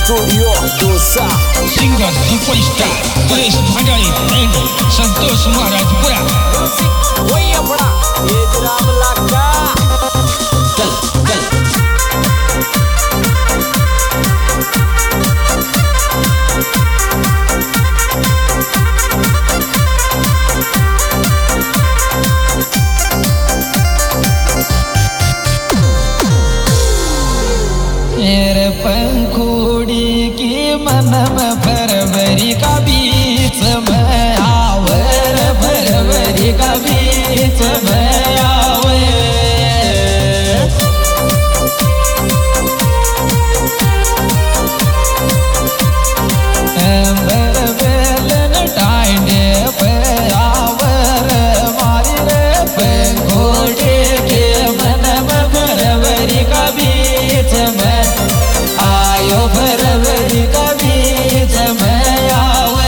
Studio Dosa Singer Superstar Suresh Bhandari and Santosh Maharajpura. वही अपना तेज राम लागा पंखुड़ी की मन में फरवरी का बीच में आवर फरवरी का बीच में आवे बेलन टाइने पे आवर मारी रे पंखुड़ी की मन में फरवरी का बीच में आयो फरवरी का बीच में आवे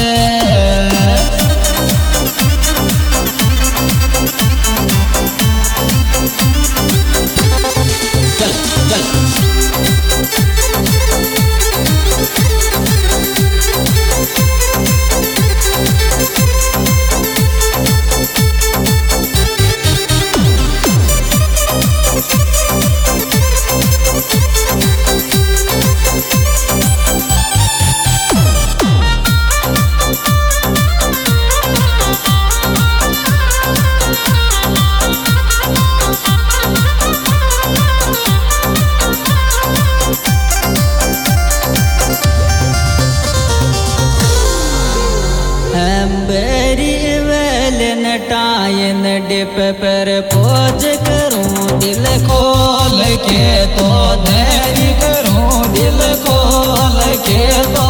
टायन डिप पर पोज करूं दिल खोल के तो धैर्य करूं दिल खोल के तो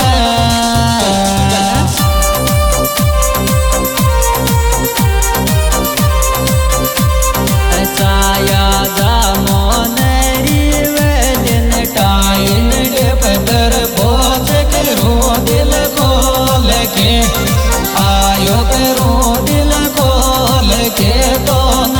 छाया जामोन रिवेलन टायन डिप पर पोज करूं दिल खोल के आयो करूं दिल खोल के तो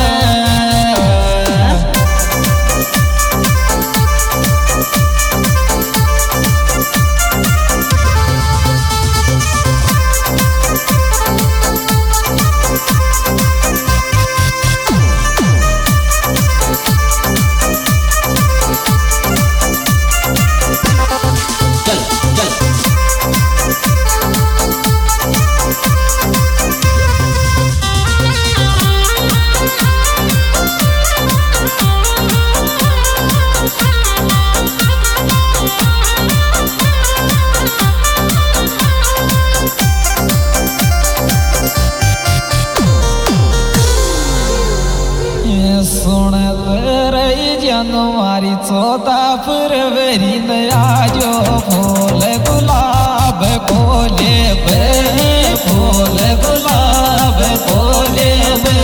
जनवरी 14 फरवरी में आजो फूल गुलाब कोले बे फूल गुलाब कोले बे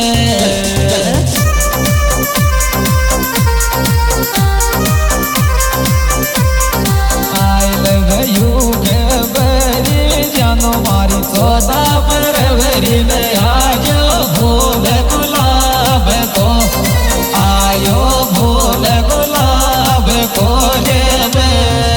I love you बरी जनवरी 14 फरवरी में आजो फूल गुलाब को आयो फूल गुलाब कोले में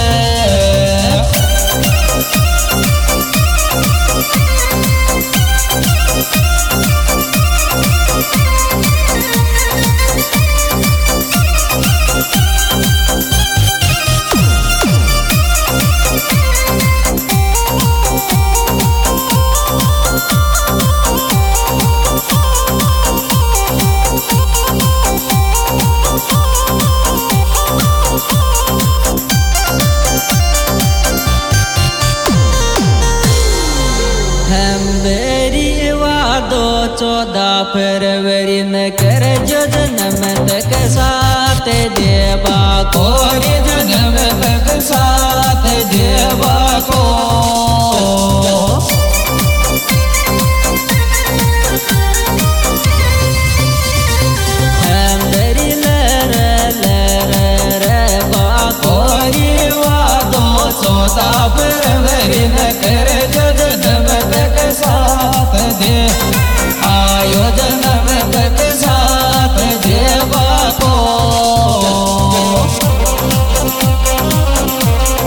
दो 14 फरवरी न कर जो जन्म तक साथ देवा को जन्म तक साथ देवा को फरवरी न कर जो जन्म तक साथ दे आयो जन्म तक साथ देवा को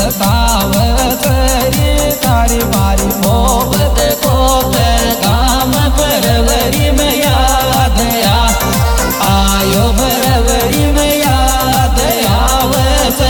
बतावत रे तारी मारी मोहब्बत को पैगाम फरवरी में याद आयो फरवरी में याद आवत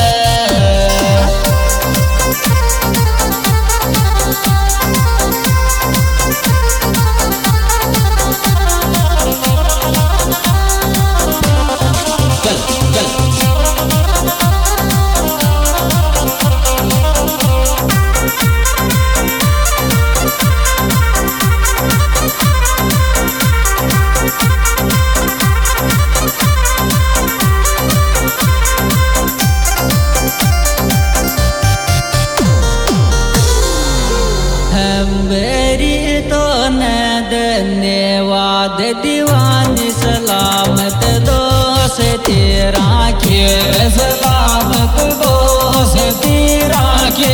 धन्यवाद दीवानी सलामत दोस्ती राखे सलामत दोस्ती राखे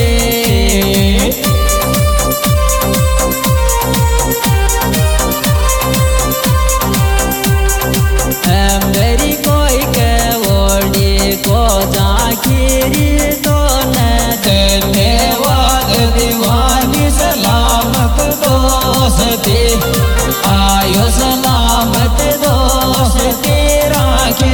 मेरी कोई के ओडी को जाखिरी तो न धन्यवाद दीवानी सलामत दोस्ती आयो सलामत दोस्ती राखे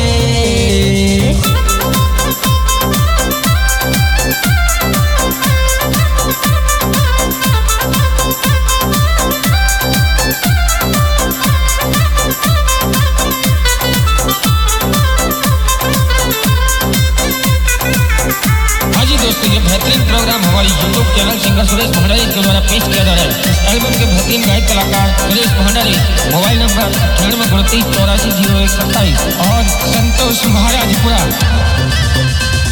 ये बेहतरीन प्रोग्राम हमारी YouTube channel singer Suresh Bhandari के द्वारा पेश किया जा रहा है। इस एल्बम के बेहतरीन गायक कलाकार सुरेश भंडारी, मोबाइल नंबर 9829840127 और संतोष महाराजपुरा।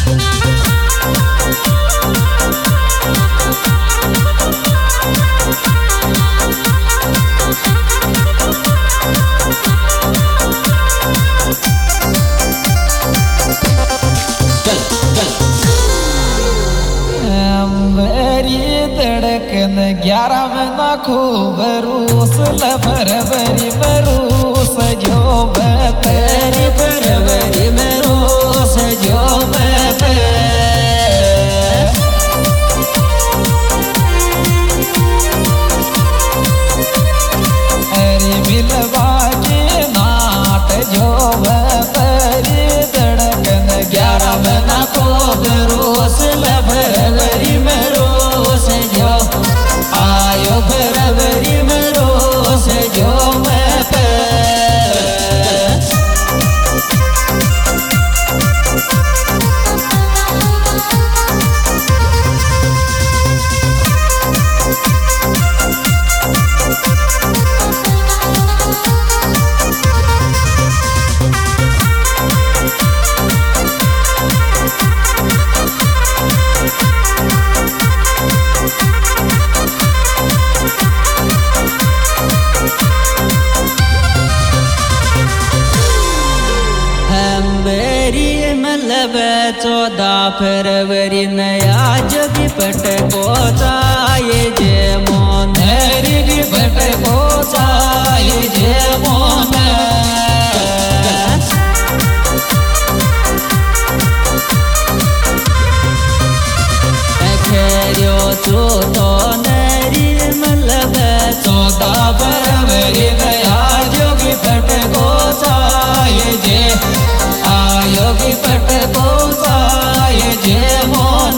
धड़कन 11 महीना खूब रूस फरवरी में रूस जो तेरी फरवरी में रूस जो अरे मिलवा के नाट जो तेरी धड़कन 11 महीना खूब रूस फरवरी में रोस जो आयो फरवरी में रोस जो मतलब 14 फरवरी नया जग पट को चाहे जे मोन हरी पट को चाहे जे मोन खेरियो चो तो नरी मतलब 14 फरवरी नया जग पट को चाहे जे आयोगी पट को चाहे जे मोन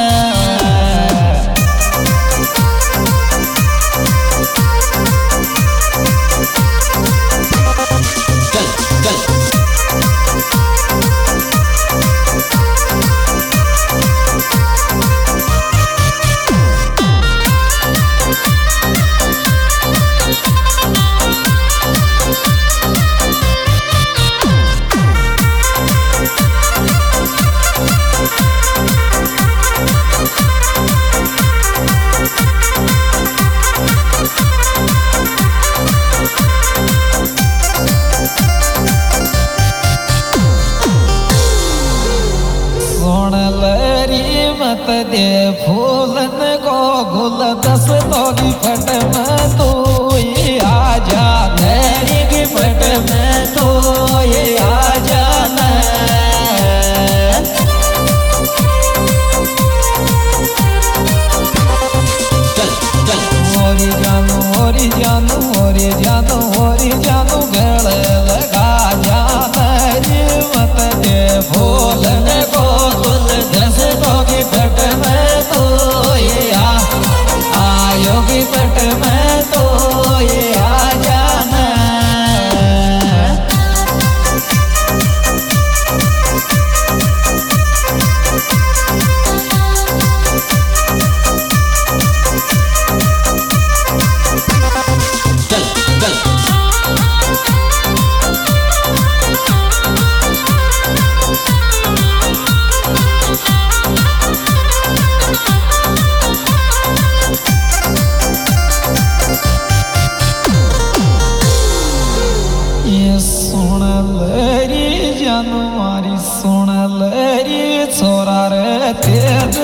मत दे फूलन को गुल दस तोगी फट में तू ये आजा मेरी की फट में तू ये आजा तेज